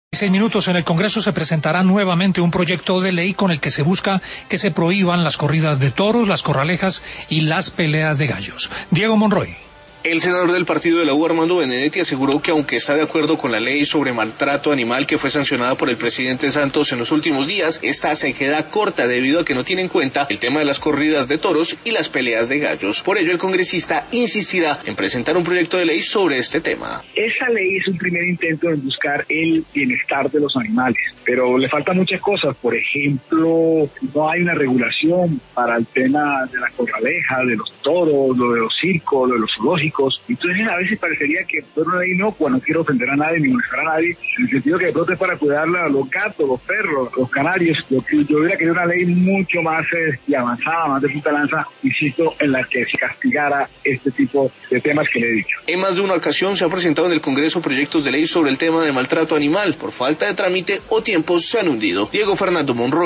6 minutos. En el Congreso se presentará nuevamente un proyecto de ley con el que se busca que se prohíban las corridas de toros, las corralejas y las peleas de gallos. Diego Monroy. El senador del partido de la U, Armando Benedetti, aseguró que aunque está de acuerdo con la ley sobre maltrato animal que fue sancionada por el presidente Santos en los últimos días, esta se queda corta debido a que no tiene en cuenta el tema de las corridas de toros y las peleas de gallos. Por ello, el congresista insistirá en presentar un proyecto de ley sobre este tema. Esa ley es un primer intento en buscar el bienestar de los animales, pero le faltan muchas cosas. Por ejemplo, no hay una regulación para el tema de la corraleja, de los toros, lo de los circos, lo de los zoológicos. Entonces a veces parecería que es una ley inocua, no quiero ofender a nadie ni molestar a nadie, en el sentido que de pronto es para cuidar a los gatos, los perros, los canarios. Yo hubiera querido una ley mucho más avanzada, más de punta lanza, insisto, en la que se castigara este tipo de temas que le he dicho. En más de una ocasión se han presentado en el Congreso proyectos de ley sobre el tema de maltrato animal. Por falta de trámite o tiempos se han hundido. Diego Fernando Monroy.